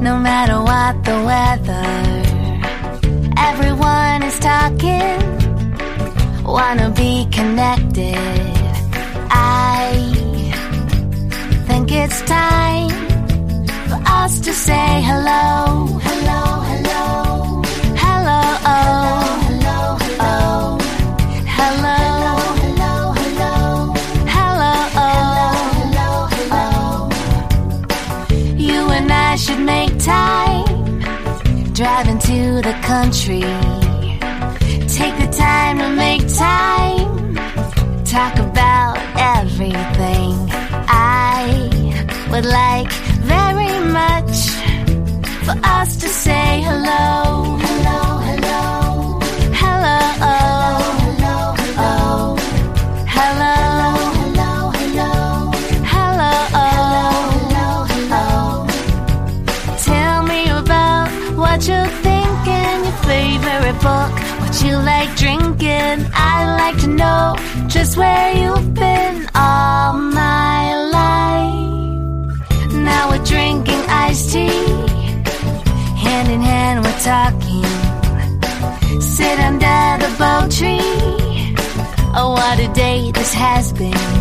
No matter what the weather, everyone is talking, wanna be connected. I think it's time for us to say hello. Hello, hello. Hello, oh. Hello, hello. Hello, hello, hello. Hello, oh. Hello, hello. You and I should make time, driving to the country. Take the time to make time, talk about everything. I would like very much for us to say hello. Hello, hello. Hello, oh. Hello, hello. Hello, hello, hello. Hello, oh. Hello, hello. Tell me about what you're thinking, your favorite book, what you like drinking. I'd like to know just where you've been all my life. Now we're drinking iced tea, hand in hand we're talking. Sit under the bow tree. Oh, what a day this has been.